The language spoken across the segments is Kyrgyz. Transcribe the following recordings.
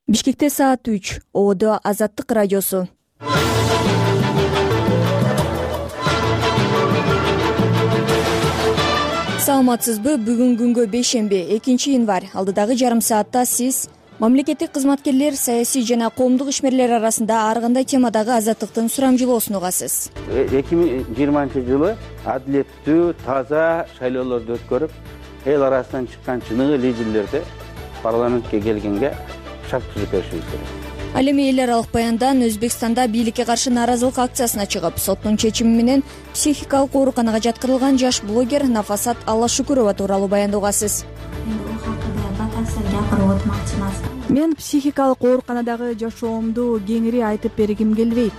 Бишкекте саат 3. ООД Азаттык радиосу. Саламатсызбы? Бүгүн күнгө бейшемби, 2-январь. Алдыдагы жарым саатта сиз мамлекеттик кызматкерлер, саясий жана коомдук ишмерлер арасында ар кандай темадагы азаттыктын сурамжылоосун угасыз. 2020 адилеттүү, таза шайлоолорду өткөрүп, эл арасынан чыккан чыныгы лидерлерди парламентке келгенге шарт түзүп беришибиз керек. Ал эми эл аралык баяндан Өзбекстанда бийликке каршы нааразылык акциясына чыгып, соттун чечими менен психикалык ооруканага жаткырылган жаш блогер Нафасат Аллашукурова тууралуу баянды угасыз. Мен психикалык ооруканадагы жашоомду кеңири айтып бергим келбейт.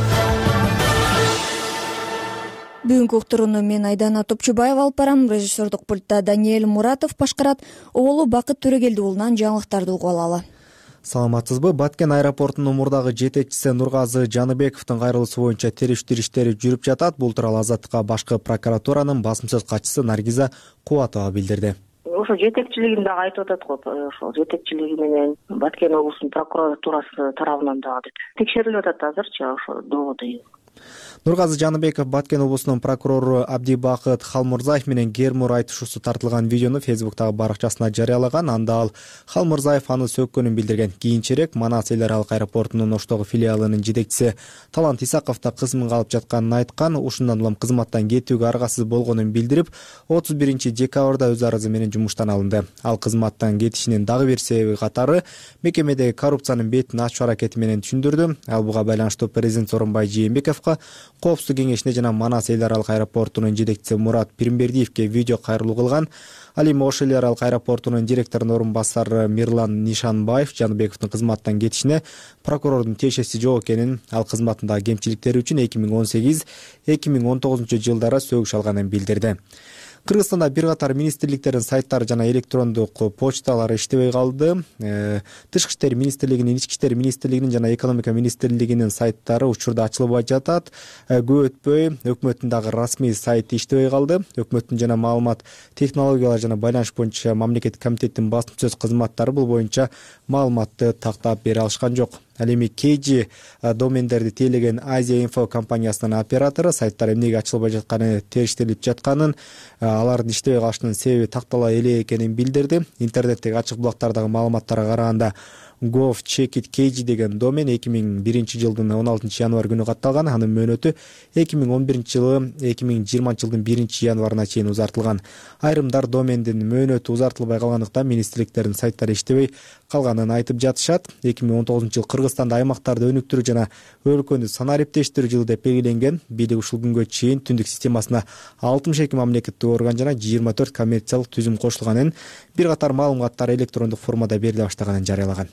Бүгүнкү уктурууну мен Айдана Топчубаева алып барам. Режиссердук пультта Даниэль Муратов башкарат. Оолу Бакыт Төрөгелди уулунан жаңылыктарды угуп алалы. Саламатсызбы? Баткен аэропортунун мурдагы жетекчиси Нургазы Жаныбековдун кайрылуусу боюнча териштирүү иштери жүрүп жатат. Бул тууралуу Азаттыкка башкы прокуратуранын басым сөз катчысы Наргиза Кубатова билдирди. Ошо жетекчилигин дагы айтып атат го, ошол жетекчилиги менен Баткен облусунун прокуратурасы тарабынан дагы деп текшерилип атат азырчы ошо доводу. Нургазы Жаныбеков Баткен облусунун прокурору Абдибакыт Халмурзаев менен Гермур айтышуусу тартылган видеону Фейсбуктагы баракчасына жарыялаган. Анда ал Халмурзаев аны сөккөнүн билдирген. Кийинчерээк Манас эл аралык аэропортунун Оштогу филиалынын жетекчиси Талант Исаков да кызмын алып жатканын айткан. Ушундан улам кызматтан кетүүгө аргасыз болгонун билдирип, 31-декабрда өз арызы менен жумуштан алынды. Ал кызматтан кетишинин дагы бир себеби катары мекемедеги коррупциянын бетин ачуу аракети менен түшүндүрдү. Ал буга байланыштуу президент Сооронбай Жээнбековго, Коопсуздук кеңешине жана Манас эл аралык аэропортунун жетекчиси Мурат Пирмбердиевке видео кайрылуу кылган. Ал эми Ош эл аралык аэропортунун директорунун орун басары Мирлан Нишанбаев Жаныбековдун кызматтан кетишине прокурордун тиешеси жок экенин, ал кызматындагы кемчиликтери үчүн 2018-2019 жылдары сөгүш алганын билдирди. Кыргызстанда бир катар министрликтердин сайттары жана электрондук почталары иштебей калды. Тышкы иштер министрлигинин, Ички иштер министрлигинин жана экономика министрлигинин сайттары учурда ачылбай жатат. Көп өтпөй өкмөттүн дагы расмий сайты иштебей калды. Өкмөттүн жана маалымат технологиялары жана байланыш боюнча мамлекеттик комитеттин басым сөз кызматтары бул боюнча маалыматты тактап бере алышкан жок. Ал эми KG домендерди тейлеген Азия Инфо компаниясынын оператору сайттар эмнеге ачылбай жатканы териштирилип жатканын, алардын иштебей калышынын себеби тактала эле экенин билдирди. Интернеттеги ачык булактардагы маалыматтарга караганда gov.checkit.kg деген домен 2001 жылдын 16 январь күнү катталган. Анын мөөнөтү 2011 жылы 2020 жылдын 1 январына чейин узартылган. Айрымдар домендин мөөнөтү узартылбай калгандыктан министрликтердин сайттары иштебей калганын айтып жатышат. 2019 жыл Кыргызстанда аймактарды өнүктүрүү жана өлкөнү санариптештирүү жылы деп белгиленген. Бийлик ушул күнгө чейин түндүк системасына 62 мамлекеттик орган жана 24 коммерциялык түзүм кошулганын, бир катар маалыматтар электрондук формада бериле баштаганын жарыялаган.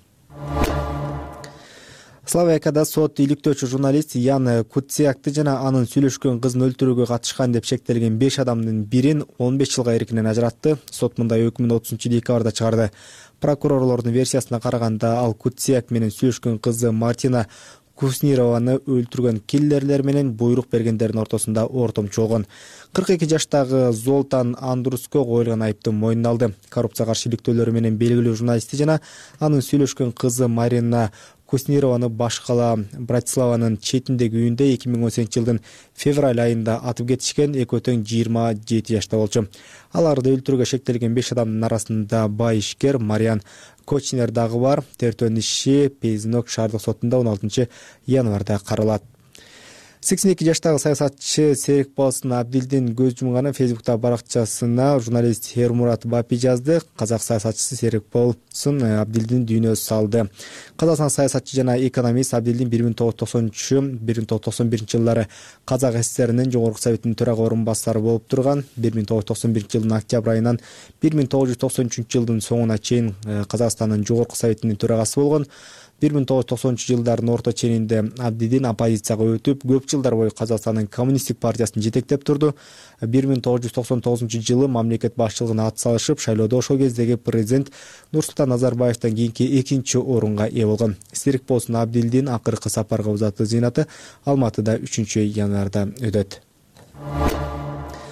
Словакияда сот иликтөөчү журналист Ян Куциакты жана анын сүйлөшкөн кызын өлтүрүүгө катышкан деп шектелген 5 адамдын бирин 15 жылга эркинен ажыратты. Сот мындай өкмүн 30-декабрда чыгарды. Прокурорлордун версиясына караганда, ал Куциак менен сүйлөшкөн кызы Мартина Куснированы өлтүргөн киллерлер менен буйрук бергендердин ортосунда ортомчу болгон. 42 жаштагы Золтан Андруско коюлган айыпты мойнуна алды. Коррупция каршы иликтөөлөрү менен белгилүү журналисти жана анын сүйлөшкөн кызы Марина Куснированы башкала Братиславанын четиндеги үйүндө 2018 жылдын февраль айында атып кетишкен. Экөө тең 27 жашта болчу. Аларды өлтүрүүгө шектелген 5 адамдын арасында бай ишкер Мариан Кочнер дагы бар. Тертөөнүн иши Пейзинок шаардык сотунда 16 январда каралат. 82 жаштагы саясатчы Серикболсун Абдилдин көз жумганын Фейсбуктагы баракчасына журналист Эрмурат Бапи жазды. Казак саясатчысы Серикболсун Абдилдин дүйнө салды. Казакстан саясатчы жана экономист Абдилдин 1990-1991 жылдары Казак ССРнин жогорку советинин төрага орун басары болуп турган. 1991 жылдын октябрь айынан 1993 жылдын соңуна чейин Казакстандын жогорку советинин төрагасы болгон. 1990 жылдардын орто ченинде Абдилдин оппозицияга өтүп, көп жылдар бою Казакстандын коммунисттик партиясын жетектеп турду. 1999 жылы мамлекет башчылыгына ат салышып, шайлоодо ошол кездеги президент Нурсултан Назарбаевден кийинки экинчи орунга ээ болгон. Серикболсун Абдилдин акыркы сапарга узатуу зыйнаты Алматыда 3 январда өтөт.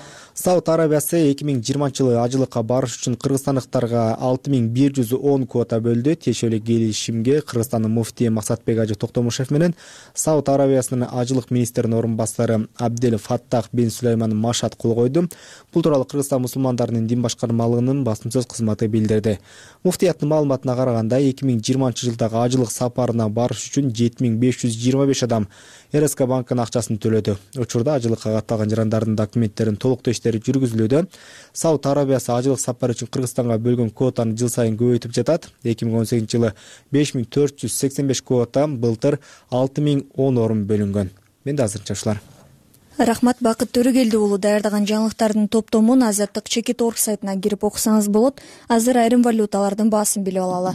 Сауд Арабиясы 2020-жылы ажылыкка барыш үчүн кыргызстандыктарга 6110 квота бөлдү. Тиешелүү келишимге Кыргызстандын муфтии Максатбек Ажы Токтомушев менен Сауд Арабиясынын ажылык министринин орун басары Абдел Фаттах бин Сулейман Машат кол койду. Бул тууралуу Кыргызстан мусулмандарынын дин башкармалыгынын басым сөз кызматы билдирди. Муфтияттын маалыматына караганда 2020-жылдагы ажылык сапарына барыш үчүн 7525 адам РСК банкынын акчасын төлөдү. Учурда ажылыкка катталган жарандардын документтерин толуктоо иштери жүргүзүлүүдө. Сауд Арабиясы ажылык сапары үчүн Кыргызстанга бөлгөн квотаны жыл сайын көбөйтүп жатат. 2018-жылы 5485 квота, былтыр 6010 орун бөлүнгөн. Менде азырынча ушулар. Рахмат, Бакыт Төрөгелди уулу даярдаган жаңылыктардын топтомун Азаттык Чекит.org сайтына кирип окусаңыз болот. Азыр айрым валюталардын баасын билип алалы.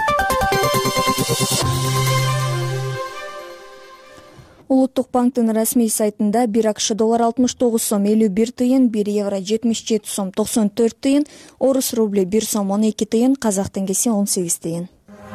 Улуттук банктын расмий сайтында 1 АКШ доллар 69 сом 51 тыйын, 1 евро 77 сом 94 тыйын, орус рубли 1 сом 12 тыйын, казак теңгеси 18 тыйын.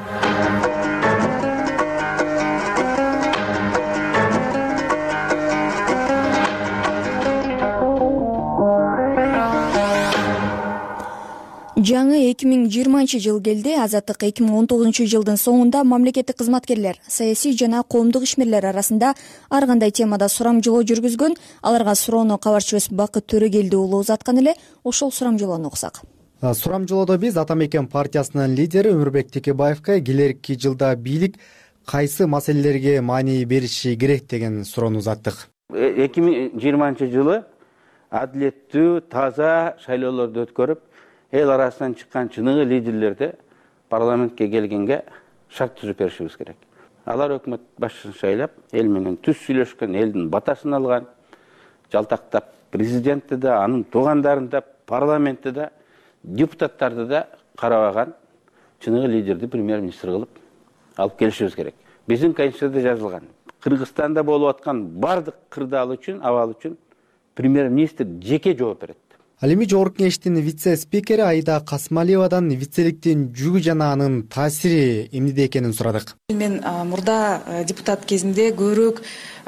Жаңы 2020 жыл келди. Азаттык 2019 жылдын соңунда мамлекеттик кызматкерлер, саясий жана коомдук ишмерлер арасында ар кандай темада сурамжылоо жүргүзгөн. Аларга суроону кабарчыбыз Бакыт Төрөгелди уулу узаткан эле. Ошол сурамжылоону уксак. Сурамжылоодо биз Ата Мекен партиясынын лидери Өмүрбек Текебаевка келерки жылда бийлик кайсы маселелерге маани бериши керек деген суроону узаттык. 2020 жылы адилеттүү, таза шайлоолорду өткөрүп, эл арасынан чыккан чыныгы лидерлерди парламентке келгенге шарт түзүп беришибиз керек. Алар өкмөт башчысын шайлап, эл менен түз сүйлөшкөн, элдин батасын алган, жалтактап президентти да, анын туугандарын да, парламентти да, депутаттарды да карабаган чыныгы лидерди премьер-министр кылып алып келишибиз керек. Биздин конституцияда жазылган, Кыргызстанда болуп аткан бардык кырдаал үчүн, абал үчүн премьер-министр жеке жооп берет. Ал эми жогорку кеңештин вице-спикери Айда Касмалиевадан вицеликтин жүгү жана анын таасири эмнеде экенин сурадык. Мен мурда депутат кезинде көбүрөөк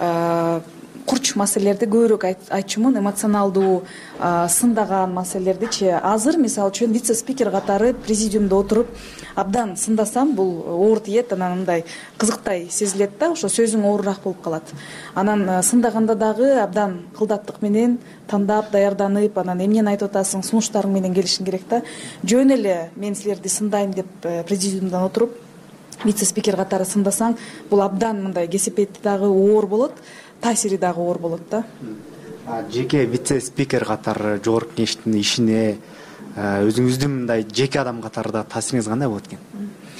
курч маселелерди көбүрөөк айтчумун, эмоционалдуу сындаган маселелердичи. Азыр мисалы үчүн вице-спикер катары президиумда отуруп абдан сындасам, бул оор тиет, анан мындай кызыктай сезилет да, ошо сөзүң оорураак болуп калат. Анан сындаганда дагы абдан кылдаттык менен тандап, даярданып, анан эмнени айтып атасың, сунуштарың менен келишиң керек да. Жөн эле мен силерди сындайм деп президиумдан отуруп вице-спикер катары сындасаң, бул абдан мындай кесепети дагы оор болот, таасири дагы оор болот да. Жеке вице-спикер катары жогорку кеңештин ишине өзүңүздүн мындай жеке адам катары да таасириңиз кандай болот экен?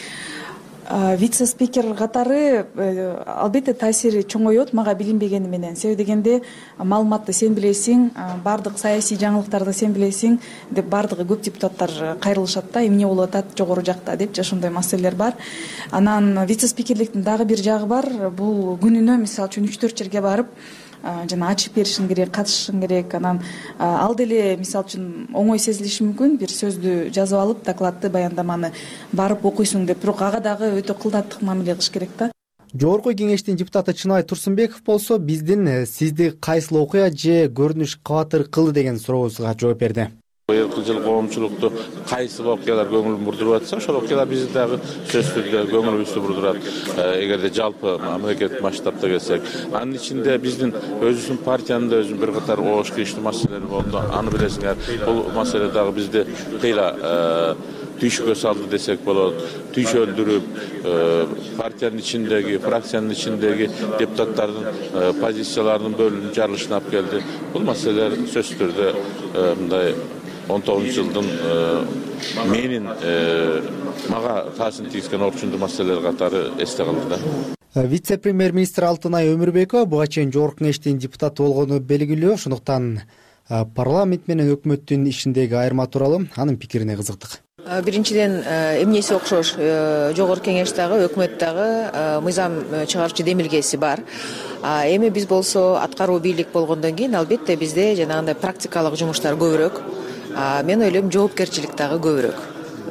Вице-спикер катары албетте таасири чоңойот мага билинбегени менен. Себеби дегенде маалыматты сен билесиң, бардык саясий жаңылыктарды сен билесиң деп бардыгы көп депутаттар кайрылышат да, эмне болуп атат жогору жакта депчи, ошондой маселелер бар. Анан вице-спикерликтин дагы бир жагы бар. Бул күнүнө мисалы үчүн 3-4 жерге барып жана ачып беришиң керек, катышышың керек. Анан ал деле мисалы үчүн оңой сезилиши мүмкүн, бир сөздү жазып алып, докладты, баяндаманы барып окуйсуң деп, бирок ага дагы өтө кылдаттык мамиле кылыш керек да. Жогорку кеңештин депутаты Чынай Турсунбеков болсо биздин сизди кайсыл окуя же көрүнүш кабатыр кылды деген сурообузга жооп берди. Элүү жыл коомчулукту кайсы окуялар көңүлүн бурдуруп атса, ошол окуялар бизди дагы сөзсүз түрдө көңүлүбүздү бурдурат. Эгерде жалпы мамлекет масштабта келсек, анын ичинде биздин өзүбүздүн партиянын да бир катар оош кириштүү маселелери болду. Аны билесиңер, бул маселе дагы бизди кыйла түйшүккө салды десек болот. Түйшөлдүрүп, партиянын ичиндеги, фракциянын ичиндеги депутаттардын позицияларынын бөлүнүп жарылышына алып келди. Бул маселелер сөзсүз түрдө мындай 19 жылдын менин мага таасирин тийгизген орчундуу маселелер катары эсте калды да. Вице-премьер-министр Алтынай Өмүрбекова буга чейин жогорку кеңештин депутаты болгону белгилүү. Ошондуктан парламент менен өкмөттүн ишиндеги айырма тууралуу анын пикирине кызыктык. Биринчиден эмнеси окшош, жогорку кеңеш дагы, өкмөт дагы мыйзам чыгаруучу демилгеси бар. Эми биз болсо аткаруу бийлик болгондон кийин албетте бизде жанагындай практикалык жумуштар көбүрөөк. Мен ойлойм жоопкерчилик дагы көбүрөөк.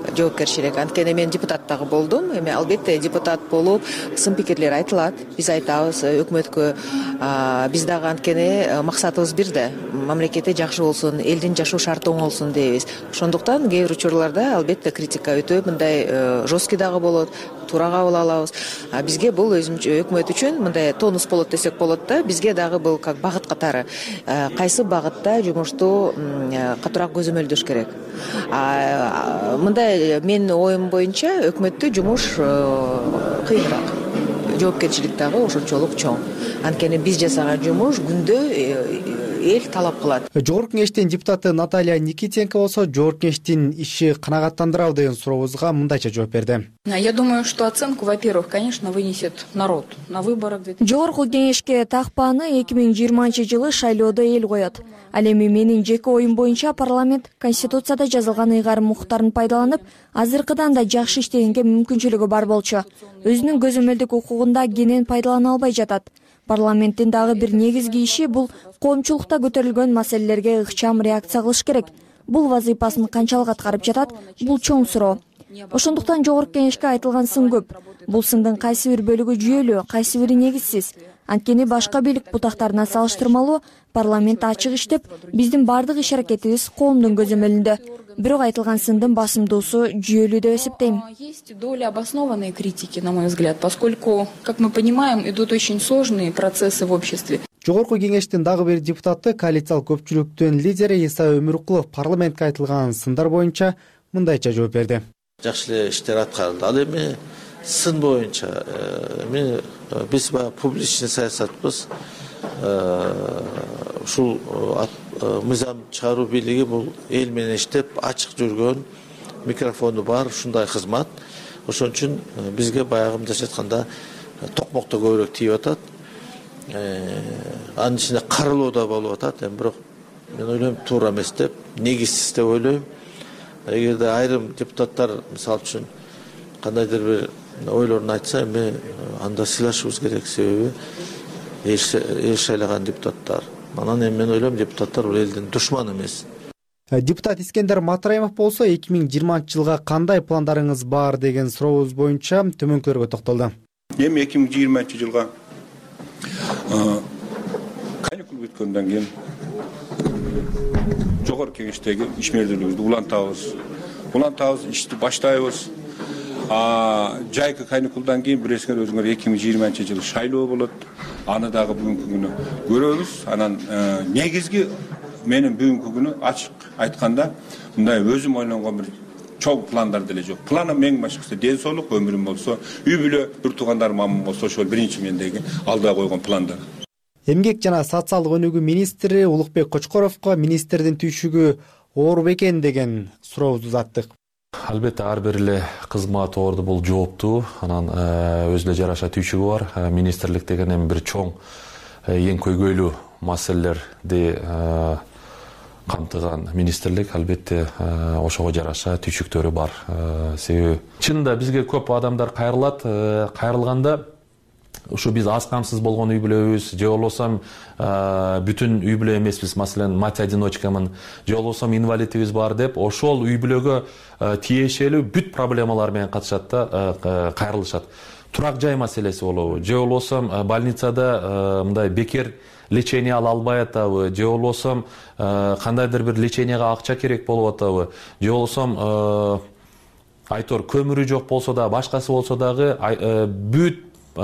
жоопкерчилик. Анткени мен депутат дагы болдум. Эми албетте депутат болуп сын пикирлер айтылат. Биз айтабыз өкмөткө. Биз дагы анткени максатыбыз бир да. Мамлекетте жакшы болсун, элдин жашоо шарты оңолсун дейбиз. Ошондуктан кээ бир учурларда албетте критика өтө мындай жесткий дагы болот. Туура кабыл алабыз. Бизге бул өзүнчө өкмөт үчүн мындай тонус болот десек болот да. Бизге дагы бул как багыт катары. Кайсы багытта жумушту катуураак көзөмөлдөш керек. Мындай менин оюм боюнча өкмөттө жумуш кыйыныраак. Жоопкерчилик дагы ошончолук чоң. Анткени биз жасаган жумуш күндө эл талап кылат. Жогорку кеңештин депутаты Наталья Никитенко болсо жогорку кеңештин иши канагаттандырабы деген сурообузга мындайча жооп берди. Я думаю, что оценку, во-первых, конечно, вынесет народ на выборах. Жогорку кеңешке такпааны 2020-жылы шайлоодо эл коет. Ал эми менин жеке оюм боюнча парламент Конституцияда жазылган ыйгарым укуктарын пайдаланып, азыркыдан да жакшы иштегенге мүмкүнчүлүгү бар болчу. Өзүнүн көзөмөлдүк укугунда кенен пайдалана албай жатат. Парламенттин дагы бир негизги иши бул коомчулукта көтөрүлгөн маселелерге ыкчам реакция кылыш керек. Бул вазыйпасын канчалык аткарып жатат, бул чоң суроо. Ошондуктан жогорку кеңешке айтылган сын көп. Бул сындын кайсы бир бөлүгү жүйөлүү, кайсы бири негизсиз. Анткени башка бийлик бутактарына салыштырмалуу парламент ачык иштеп, биздин бардык иш-аракетибиз коомдун көзөмөлүндө. Бирок айтылган сындын басымдуусу жүйөлүү деп эсептейм. Есть доля обоснованной критики, на мой взгляд, поскольку, как мы понимаем, идут очень сложные процессы в обществе. Жогорку кеңештин дагы бир депутаты, коалициялык көпчүлүктүн лидери Иса Өмүркулов парламентке айтылган сындар боюнча мындайча жооп берди. Жакшы эле иштер аткарылды. Ал эми сын боюнча биз публичный саясатпыз. Ушул мыйзам чыгаруу бийлиги бул эл менен иштеп ачык жүргөн, микрофону бар ушундай кызмат. Ошон үчүн бизге баягы мындайча айтканда токмокто көбүрөөк тийип атат. Анын ичинде каралоо да болуп атат. Бирок мен ойлойм туура эмес деп, негизсиз деп ойлойм. Эгерде айрым депутаттар мисалы үчүн кандайдыр бир ойлорун айтса, эми анда сыйлашыбыз керек, себеби эл шайлаган депутаттар. Анан эми мен ойлойм депутаттар бул элдин душманы эмес. Депутат Искендер Матраимов болсо 2020-жылга кандай пландарыңыз бар деген сурообуз боюнча төмөнкүлөргө токтолду. Эми 2020-жылга каникул бүткөндөн кийин жогорку кеңештеги ишмердүүлүгүбүздү улантабыз, ишти баштайбыз. Жайкы каникулдан кийин билесиңер өзүңөр 2020-жылы шайлоо болот. Аны дагы бүгүнкү күнү көрөбүз. Анан негизги менин бүгүнкү күнү ачык айтканда мындай өзүм ойлонгон бир чоң пландар деле жок. Планым эң башкысы ден соолук, өмүрүм болсо, үй бүлө, бир туугандарым аман болсо, ошол биринчи мендеги алда койгон пландар. Эмгек жана социалдык өнүгүү министри Улукбек Кочкоровго министрдин түйшүгү оор бекен деген сурообузду узаттык. Албетте ар бир эле кызмат орду бул жооптуу, анан өзүнө жараша түйшүгү бар. Министрлик деген эми бир чоң эң көйгөйлүү маселелерди камтыган министрлик, албетте ошого жараша түйшүктөрү бар. Себеби чынында бизге көп адамдар кайрылганда ушу биз аз камсыз болгон үй бүлөбүз, же болбосо бүтүн үй бүлө эмеспиз, маселен мать-одиночкамын, же болбосо инвалидибиз бар деп, ошол үй бүлөгө тиешелүү бүт проблемалар менен катышат да, кайрылышат. Турак жай маселеси болобу, же болбосо больницада мындай бекер лечение ала албай атабы, же болбосо кандайдыр бир леченияга акча керек болуп атабы, же болбосо айтор көмүрү жок болсо да, башкасы болсо дагы бүт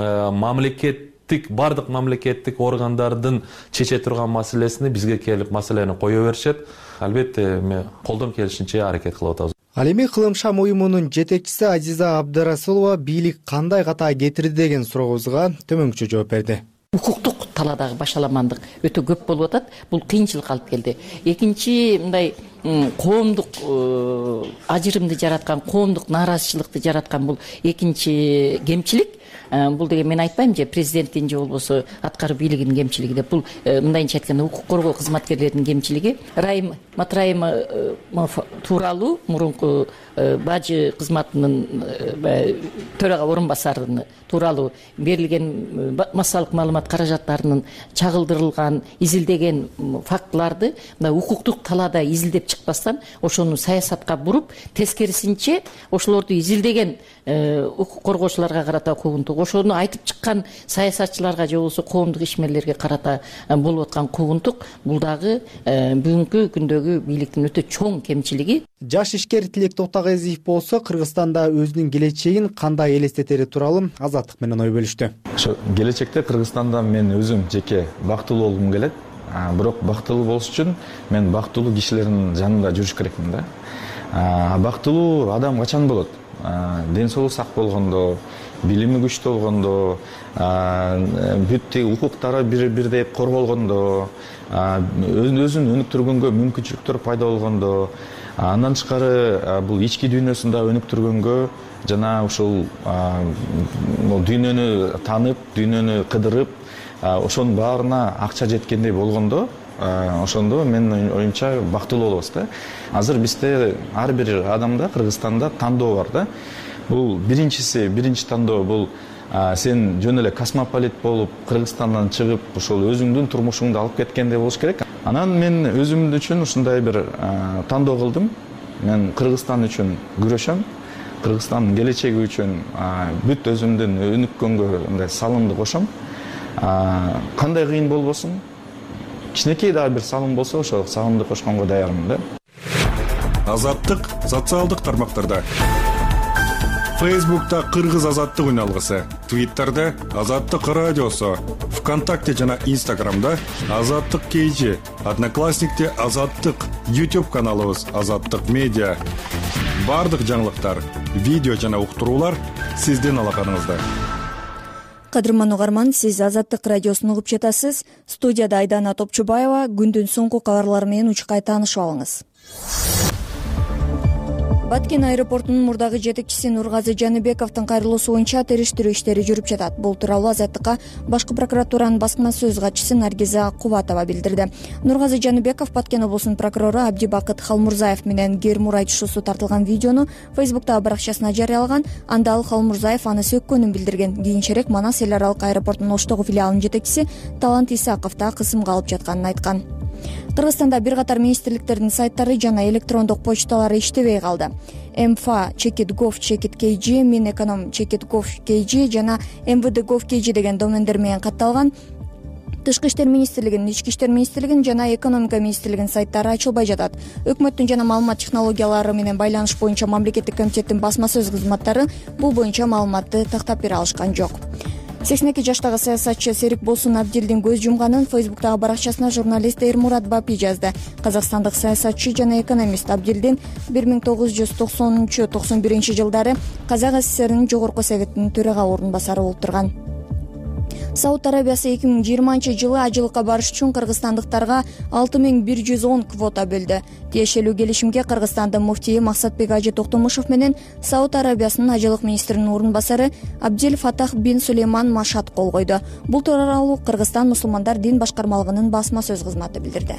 бардык мамлекеттик органдардын чече турган маселесини бизге келип маселени кое беришет. Албетте колдон келишинче аракет кылып атабыз. Ал эми Кылым Шам уюмунун жетекчиси Азиза Абдырасулова бийлик кандай ката кетирди деген сурообузга төмөнкүчө жооп берди. Укуктук таладагы башаламандык өтө көп болуп атат. Бул кыйынчылык алып келди. Экинчи мындай коомдук ажырымды жараткан, коомдук нааразычылыкты жараткан бул экинчи кемчилик. бул деген мен айтпайм же президенттин же болбосо аткаруу бийлигинин кемчилиги деп. Бул мындайынча айтканда укук коргоо кызматкерлеринин кемчилиги. Райым Матраимов тууралуу мурунку бажы кызматынын төрага орун басарыны тууралуу берилген массалык маалымат каражаттарынын чагылдырылган изилдеген фактыларды мына укуктук талаада изилдеп чыкпастан ошону саясатка буруп, тескерисинче ошолорду изилдеген укук коргоочуларга карата куугунтук, ошону айтып чыккан саясатчыларга же болбосо коомдук ишмерлерге карата болуп аткан куугунтук бул дагы бүгүнкү күндөгү бийликтин өтө чоң кемчилиги. Жаш ишкер Тилек Токтогезиев болсо Кыргызстанда өзүнүн келечегин кандай элестетери тууралуу Азаттык менен ой бөлүштү. Ошо келечекте Кыргызстанда мен өзүм жеке бактылуу болгум келет. Бирок бактылуу болуш үчүн мен бактылуу кишилердин жанында жүрүш керекмин да. Бактылуу адам качан болот? Ден соолугу сак болгондо, билими күчтүү болгондо, бүт укуктары бирдей корголгондо, өзүн өнүктүргөнгө мүмкүнчүлүктөр пайда болгондо, андан тышкары бул ички дүйнөсүндө өнүктүргөнгө жана ушул дүйнөнү танып, дүйнөнү кыдырып, ошонун баарына акча жеткендей болгондо, ошондо мен оюмча бактылуу болобуз да. Азыр бизде ар бир адамда Кыргызстанда тандоо бар да. Бул биринчи тандоо бул сен жөн эле космополит болуп Кыргызстандан чыгып, ошол өзүңдүн турмушуңду алып кеткендей болуш керек. Анан мен өзүм үчүн ушундай бир тандоо кылдым. Мен Кыргызстан үчүн күрөшөм. Кыргызстандын келечеги үчүн бүт өзүмдүн өнүккөнгө мындай салымды кошом. Кандай кыйын болбосун, кичинекей дагы бир салым болсо, ошол салымды кошконго даярмын да. Азаттык социалдык тармактарда. Фейсбукта Кыргыз азаттык үналгысы, Твиттерде Азаттык радиосу, ВКонтакте жана Инстаграмда Азаттык KG, Одноклассникте Азаттык, YouTube каналыбыз Азаттык медиа. Бардык жаңылыктар, видео жана уктуруулар сиздин алаканыңызда. Кадырман угарман, сиз Азаттык радиосун угуп жатасыз. Студияда Айдана Топчубаева. Күндүн соңку кабарлары менен учкай таанышып алыңыз. Баткен аэропортунун мурдагы жетекчиси Нургазы Жаныбековдун кайрылуусу боюнча териштирүү иштери жүрүп жатат. Бул тууралуу Азаттыкка башкы прокуратуранын басма сөз катчысы Наргиза Кубатова билдирди. Нургазы Жаныбеков Баткен облусунун прокурору Абдибакыт Халмурзаев менен гер-мур айтышуусу тартылган видеону Фейсбуктагы баракчасына жарыялаган. Анда ал Халмурзаев аны сөккөнүн билдирген. Кийинчерээк Манас эл аралык аэропортунун Оштогу филиалынын жетекчиси Талант Исаков да кысымга алып жатканын айткан. Кыргызстанда бир катар министрликтердин сайттары жана электрондук почталары иштебей калды. mfa.gov.kg, Mineconom.gov.kg жана mvd.gov.kg деген домендер менен катталган Тышкы иштер министрлигинин, Ички иштер министрлигинин жана экономика министрлигинин сайттары ачылбай жатат. Өкмөттүн жана маалымат технологиялары менен байланыш боюнча мамлекеттик комитеттин басма сөз кызматтары бул боюнча маалыматты тактап бере алышкан жок. 82 жаштагы саясатчы Серик Болсун Абдилдин көз жумганын Фейсбуктагы баракчасына журналист Эрмурат Бапи жазды. Казакстандык саясатчы жана экономист Абдилдин 1990-91 жылдары Казак ССРнин жогорку советинин төрага орун басары болуп турган. Сауд Арабиясы 2020 жылы ажылыкка барыш үчүн кыргызстандыктарга 6110 квота бөлдү. Тиешелүү келишимге Кыргызстандын муфтийи Максатбек Ажы Токтомушев менен Сауд Арабиясынын ажылык министринин орун басары Абдел Фатах бин Сулейман Машат кол койду. Бул тууралуу Кыргызстан мусулмандар дин башкармалыгынын басма сөз кызматы билдирди.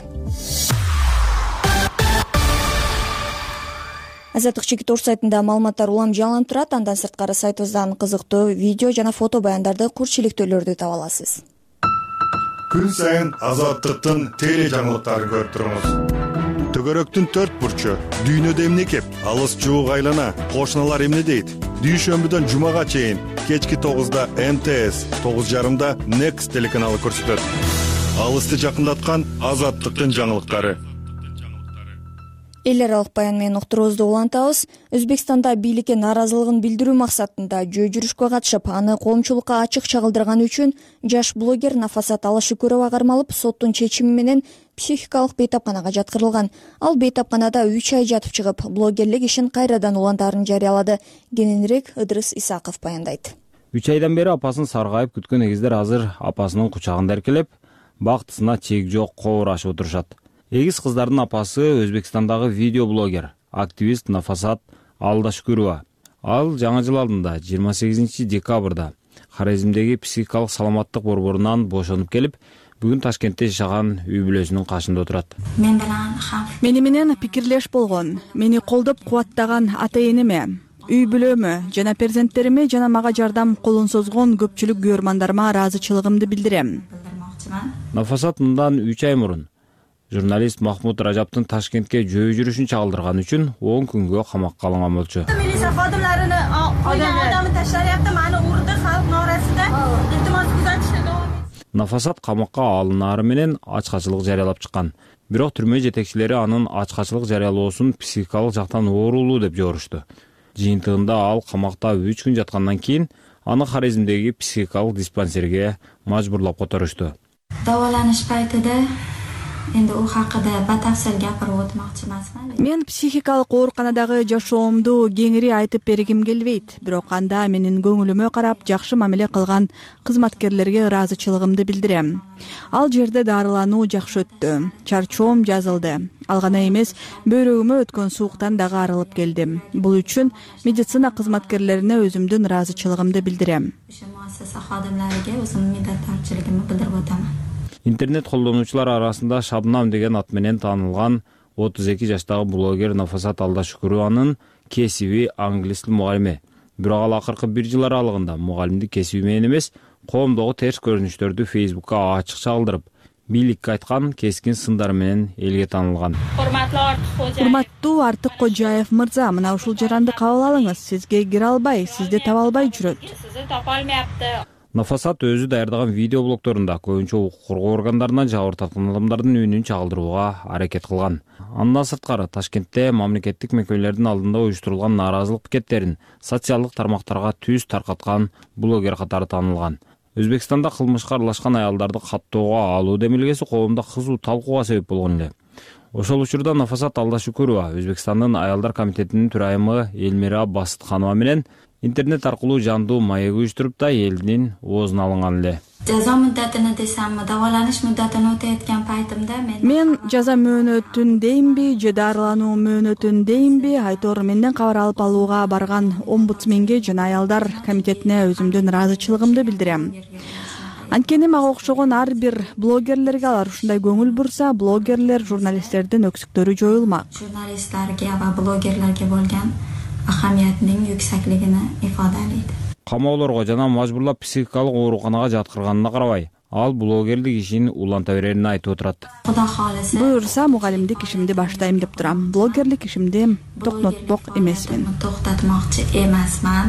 Азаттык Чекитор сайтында маалыматтар улам жаланып турат. Андан сырткары сайтыбыздан кызыктуу видео жана фото баяндарды курчиликтөөлөрдү таба аласыз. Күн сайын Азаттыктын теле жаңылыктарын көрүп туруңуз. Төгөрөктүн 4 бурчу, дүйнөдө эмне кеп, алыс жуук айлана, кошуналар эмне дейт? Дүйшөмбүдөн жумага чейин кечки 9да МТС, 9:30да Next телеканалы көрсөтөт. Алысты жакындаткан Азаттыктын жаңылыктары. Эл аралык баян менен уктуруубузду улантабыз. Өзбекстанда бийликке нааразылыгын билдирүү максатында жөө жүрүшкө катышып, аны коомчулукка ачык чагылдырганы үчүн жаш блогер Нафасат Алашүкүрова кармалып, соттун чечими менен психикалык бейтапканага жаткырылган. Ал бейтапканада 3 ай жатып чыгып, блогерлик ишин кайрадан улантаарын жарыялады. Кененирээк Ыдрыс Исаков баяндайт. 3 айдан бери апасын саргайып күткөн эгиздер азыр апасынын кучагында эркелеп, бактысына чек жок коорашып отурушат. Эгиз кыздардын апасы Өзбекстандагы видеоблогер, активист Нафасат Алашүкүрова. Ал жаңы жыл алдында 28 декабрда Хорезмдеги психикалык саламаттык борборунан бошонуп келип, бүгүн Ташкентте жашаган үй бүлөсүнүн кашында отурат. Мени менен пикирлеш болгон, мени колдоп кубаттаган ата энеме, үй бүлөмө жана перзенттериме жана мага жардам колун созгон көпчүлүк күйөрмандарыма ыраазычылыгымды билдирем. Нафасат мындан 3 ай мурун журналист Махмуд Ражаптын Ташкентке жөө жүрүшүн чагылдырган үчүн 10 күнгө камакка алынган болчу. Милиция xodimlarini qo'ygan odamni tashlayapti, meni urdi xalq norasida. Iltimos kuzatishni davom etsin. Нафасат камакка алынаары менен ачкачылык жарыялап чыккан. Бирок түрмө жетекчилери анын ачкачылык жарыялоосун психикалык жактан оорулуу деп жорушту. Жыйынтыгында ал камакта 3 күн жаткандан кийин аны Хорезмдеги психикалык диспансерге мажбурлап которушту. Davolanish paytida endi u haqida batafsil gapirib o'tmoqchi emasman. Мен психикалык ооруканадагы жашоомду кеңири айтып бергим келбейт, бирок анда менин көңүлүмө карап жакшы мамиле кылган кызматкерлерге ыраазычылыгымды билдирем. Ал жерде дарылануу жакшы өттү, чарчоом жазылды. Ал гана эмес, бөйрөгүмө өткөн сууктан дагы арылып келдим. Бул үчүн медицина кызматкерлерине өзүмдүн ыраазычылыгымды билдирем. Muassasa xodimlariga o'zimning minnatdorchiligimni bildirib o'taman. Интернет колдонуучулар арасында Шабнам деген ат менен таанылган 32 жаштагы блогер Нафасат Алдашукурованын кесиби англис тил мугалими. Бирок ал акыркы 1 жыл аралыгында мугалимдик кесиби менен эмес, коомдогу терс көрүнүштөрдү Facebookка ачык чагылдырып, бийликке айткан кескин сындары менен элге таанылган. Урматтуу Артык Кожаев мырза, мына ушул жаранды кабыл алыңыз. Сизге кире албай, сизди таба албай жүрөт. Нафасат өзү даярдаган видеоблогторунда көбүнчө укук коргоо органдарынан жабыр тарткан адамдардын үнүн чагылдырууга аракет кылган. Андан сырткары Ташкентте мамлекеттик мекемелердин алдында уюштурулган нааразылык пикеттерин социалдык тармактарга түз таркаткан блогер катары таанылган. Өзбекстанда кылмышка аралашкан аялдарды каттоого алуу демилгеси коомдо кызуу талкууга себеп болгон эле. Ошол учурда Нафасат Алдашукурова Өзбекстандын аялдар комитетинин төрайымы Элмира Басытханова менен интернет аркылуу жандуу маек уюштуруп да элдин оозуна алынган эле. Жаза муддатini desam, davolanish muddatini o'tayotgan paytimda мен жаза мөөнөтүн дейинби, же дарылануу мөөнөтүн дейинби, айтор менден кабар алып алууга барган омбудсменге жана аялдар комитетине өзүмдүн ыраазычылыгымды билдирем. Анткени мага окшогон ар бир блогерлерге алар ушундай көңүл бурса, блогерлер, журналисттердин өксүктөрү жоюлмак. Jurnalistlarga va blogerlarga bo'lgan ahamiyatning yuksakligini ifodalaydi. Камоолорго жана мажбурлап психикалык ооруканага жаткырганына карабай, ал блогерлик ишин уланта береrini айтып отурат. Куда халысы буюрса мугалимдик ишимди баштайм деп турам. Блогерлик ишимди токтотмок эмесмин. Токтотмокчу эмесмин.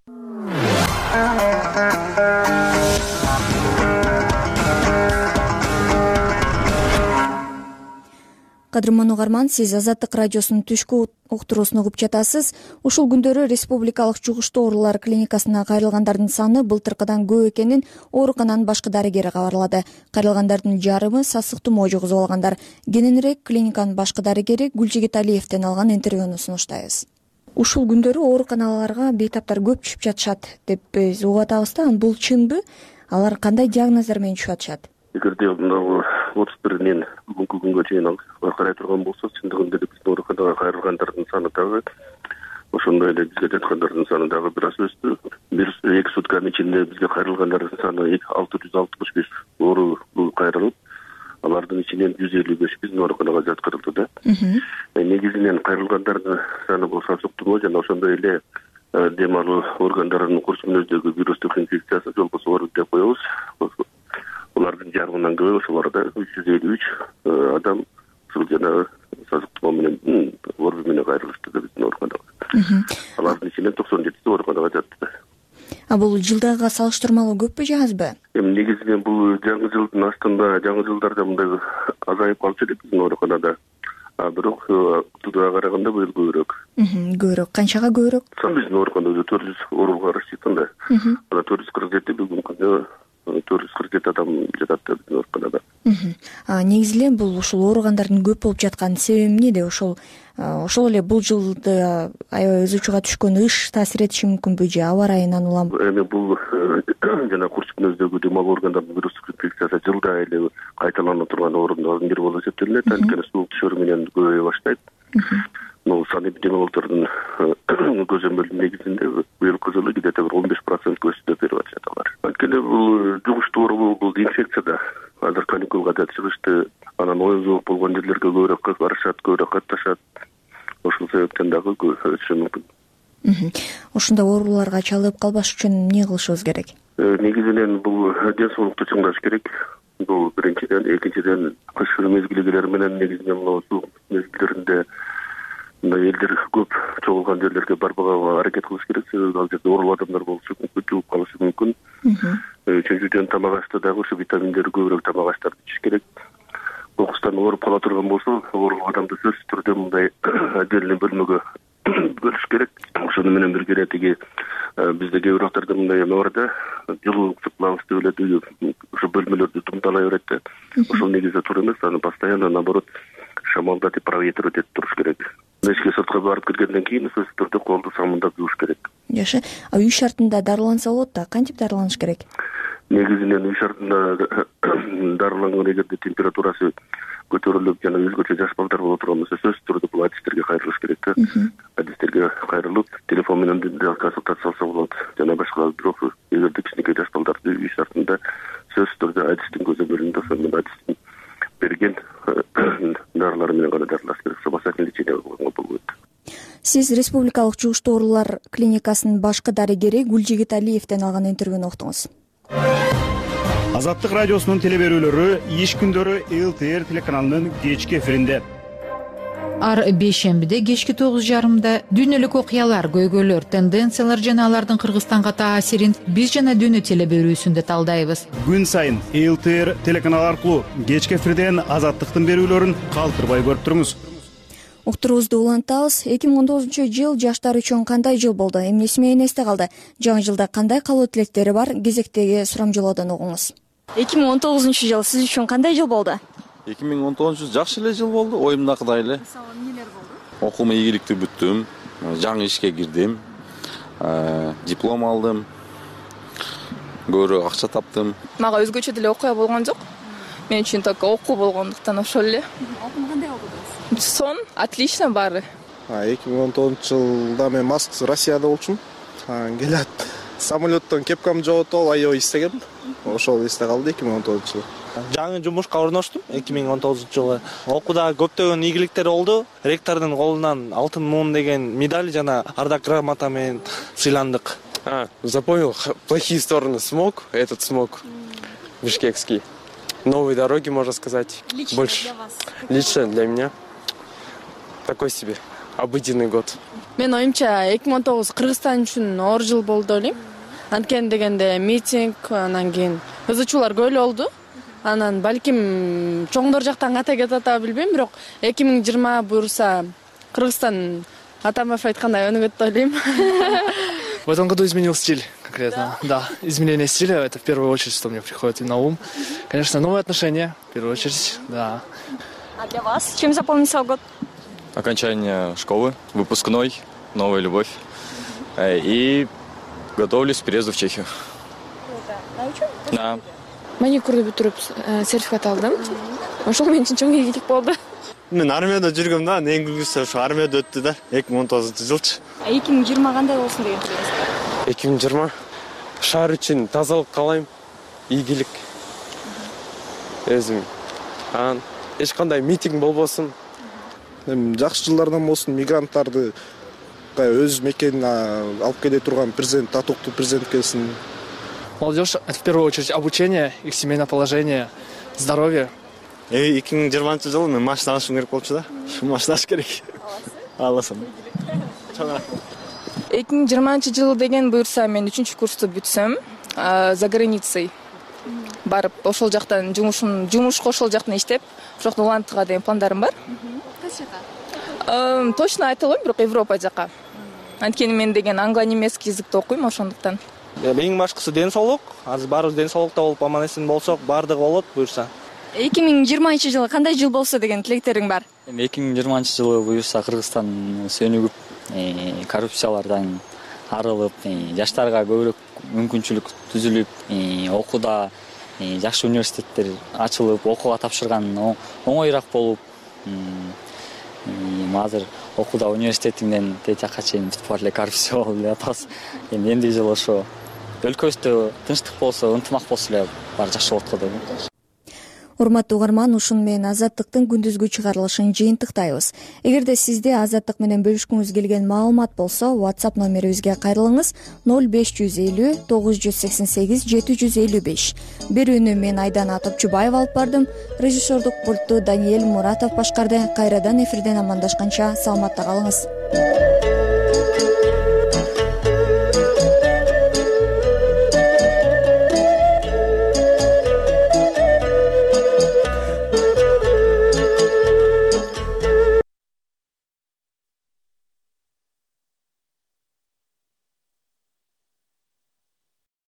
Кадырман угарман, сиз Азаттык радиосунун түшкү уктуруусун угуп жатасыз. Ушул күндөрү Республикалык жугуштуу оорулар клиникасына кайрылгандардын саны былтыркыдан көп экенин оорукананын башкы дарыгери кабарлады. Кайрылгандардын жарымы сасык тумоо жугузуп алгандар. Кененирээк клиниканын башкы дарыгери Гүлжигит Алиевден алган интервьюну сунуштайбыз. Ушул күндөрү ооруканаларга бейтаптар көп түшүп жатышат деп биз угуп атабыз да, бул чынбы? Алар кандай диагноздар менен түшүп атышат? Эгерде мына 31-нен бүгүнкү күнгө чейин карай турган болсо, чындыгында биздин ооруканага кайрылгандардын саны дагы ошондой эле бизге жаткандардын саны дагы бир аз өстү. Бир 2 сутканын ичинде бизге кайрылгандардын саны 665 оору кайрылып, алардын ичинен 155 биздин ооруканага жаткырылды да. Негизинен кайрылгандардын саны болсо сасык тумоо жана ошондой эле дем алуу органдарынын курч мүнөздөгү вирустук инфекциясы жолбосо ооруп деп коебуз. Олардын жарымынан көбү ошолордо 353 адам ушул жана сасык тумоо менен оору менен кайрылышты да биздин ооруканага. Алардын ичинен 97 ооруканага жатты. Бул жылдага салыштырмалуу көппү же азбы? Негизинен бул жаңы жылдын астында, жаңы жылдарда мындай азайып калчу деп биздин ооруканада. Бирок туудага караганда быйыл көбүрөөк. Көбүрөөк. Канчага көбүрөөк? Биздин ооруканада 400 ооруга рассчитан да. Ана 447 бүгүнкү күндө 447 адам жатат биздин ооруканада. Негизи эле бул ушул ооругандардын көп болуп жаткан себеби эмнеде? Ошол эле бул жылда аябай өз учуга түшкөн ыш таасир этиши мүмкүнбү же аба ырайынан улам? Эми бул жана курч мүнөздөгү дем алуу органдарынын вирустук инфекциясы жылда эле кайталана турган оорунун бири болуп эсептелинет. Анткени суук түшөр менен көбөйө баштайт. Санэпидемиологдордун көзөмөлүнүн негизинде быйылкы жылы где-то 15% өсүп берип атышат. жугуштуу оорулуу бул инфекция да. Азыр каникулга да чыгышты. Анан оюн болгон жерлерге көбүрөөк барышат, көбүрөөк катташат. Ошол себептен дагы өтүшү мүмкүн. Ошондой ооруларга чалып калбаш үчүн эмне кылышыбыз керек? Негизинен бул ден соолукту чыңдаш керек. Бул биринчиден, экинчиден кыш мезгилдери менен негизинен суу мезгилдеринде мындай элдер көп чогулган жерлерге барбаганга аракет кылыш керек. Себеби ал жерде оорулуу адамдар болушу мүмкүн, жугуп калышы мүмкүн. Үчүнчүдөн тамак ашта дагы ушу витаминдер көбүрөөк тамак аштарды ичиш керек. Кокустан ооруп кала турган болсо, оорулуу адамды сөзсүз түрдө мындай отдельный бөлмөгө бөлүш керек. Ошону менен бирге тиги бизде кээ бир актарда мындай эме бар да, жылуулук цыплабыз деп эле ошо бөлмөлөрдү думдалай берет да. Ошол негизде туура эмес, аны постоянно наоборот шамалдатып проветривать этип туруш керек. Эшикке сыртка барып киргенден кийин сөзсүз түрдө колду самындап жууш керек. Жакшы. Үй шартында дарыланса болот да, кантип дарыланыш керек? Негизинен үй шартында дарыланган эгерде температурасы көтөрүлүп жана өзгөчө жаш балдар боло турган болсо сөзсүз түрдө бул адистерге кайрылыш керек да. Адистерге кайрылып, телефон менен консультация алса болот. Жана башка бирок эгерде кичинекей жаш балдарды үй шартында сөзсүз түрдө адистин көзөмөлүндө сонун адистин берген дарылар менен гана дарылаш керек. Самостоятельное лечение кылганга болбойт. Сиз Республикалык жугуштуу оорулар клиникасынын башкы дарыгери Гүлжигит Алиевден алган интервьюну уктуңуз. Азаттык радиосунун телеберүүлөрү иш күндөрү ЛТР телеканалынын кечки эфиринде. Ар бейшембиде кечки 9:30 дүйнөлүк окуялар, көйгөйлөр, тенденциялар жана алардын Кыргызстанга таасирин биз жана дүйнө телеберүүсүндө талдайбыз. Күн сайын ЛТР телеканалы аркылуу кечки эфирден азаттыктын берүүлөрүн калтырбай көрүп туруңуз. Уктуруубузду улантабыз. 2019-жыл жаштар үчүн кандай жыл болду? Эмнеси менен эсте калды? Жаңы жылда кандай калуу тилектери бар? Кезектеги сурамжылоодон угуңуз. 2019-жыл сиз үчүн кандай жыл болду? 2019 жакшы эле жыл болду, оюмдакыдай эле. Мисалы, эмнелер болду? Окуума ийгиликтүү бүттүм, жаңы ишке кирдим, диплом алдым, көбүрөөк акча таптым. Мага өзгөчө деле окуя болгон жок. Мен үчүн только окуу болгондуктан ошол эле. Окууну кандай окудуңуз? Сон, отлично баары. 2019-жылда мен Маск Россияда болчумун. Келет самолеттон кепкамды жоготуп, аябай истегем. Ошол эсте калды 2019-жыл. Жаңы жумушка орноштум 2019-жылы. Окууда көптөгөн ийгиликтер болду. Ректордун колунан алтын муун деген медаль жана ардак грамота менен сыйландык. Запомнил плохие стороны смог, этот смог бишкекский. Новые дороги, можно сказать. Лично больше. Для вас? Лично для меня. Такой себе обыденный год. Мен оюмча 2019 Кыргызстан үчүн оор жыл болду элем. Анткени дегенде митинг, анан кийин ызычуулар көп эле болду. Анан балким чоңдор жактан ката кетат билбейм, бирок 2020 буюрса Кыргызстан Атамов айткандай өнүгөт деп ойлойм. В этом году изменил стиль конкретно. Да, изменение стиля — это в первую очередь, что мне приходит на ум. Конечно, новые отношения, в первую очередь, да. А для вас чем запомнился год? Окончание школы, выпускной, новая любовь. И готовлюсь к переезду в Чехию. Круто. На учебу? Да. Маникюрду бүтүрүп сертификат алдым. Ошол мен үчүн чоң ийгилик болду. Мен армияда жүргөм да, эң күлгүсү ошо армияда өттү да, 2019-жылчы. 2020 кандай болсун деген тилегиңиз? 2020 шаар үчүн тазалык каалайм, ийгилик. Өзүм. Анан эч кандай митинг болбосун. Жакшы жылдардан болсун, мигранттарды өз мекенине алып келе турган президент, татыктуу президент келсин. Молодежь — это в первую очередь обучение, их семейное положение, здоровье. 2020-жылы мен машина алышым керек болчу да. Машина алыш керек. Аласам. 2020 деген буюрса мен 3-курсту бүтсөм, за границей барып ошол жактан жумушка ошол жактан иштеп, ошол жакта улантууга деген пландарым бар. Кайсы жака? Точно айта албайм, бирок Европа жака. Анткени мен деген англо-немецкий языкты окуйм, ошондуктан. Эң башкысы ден соолук. Азыр баарыбыз ден соолукта болуп, аман-эсен болсок, баардыгы болот буюрса. 2020 жылы кандай жыл болсо деген тилектериң бар? 2020 жылы буюрса Кыргызстан өнүгүп, коррупциялардан арылып, жаштарга көбүрөөк мүмкүнчүлүк түзүлүп, окууда жакшы университеттер ачылып, окууга тапшырган оңоюраак болуп, азыр окууда университетиңден тет жакка чейин бүтүп бара эле коррупция болуп эле атабыз. Эми эмдиги жылы ошо өлкөбүздө тынчтык болсо, ынтымак болсо эле баары жакшы болот го деп ойлойм. Урматтуу угарман, ушуну менен Азаттыктын күндүзгү чыгарылышын жыйынтыктайбыз. Эгерде сизде Азаттык менен бөлүшкүңүз келген маалымат болсо, WhatsApp номерибизге кайрылыңыз 0550 988 755. Берүүнү мен Айдана Топчубаева алып бардым. Режиссердук пультту Даниэль Муратов башкарды. Кайрадан эфирден амандашканча саламатта калыңыз.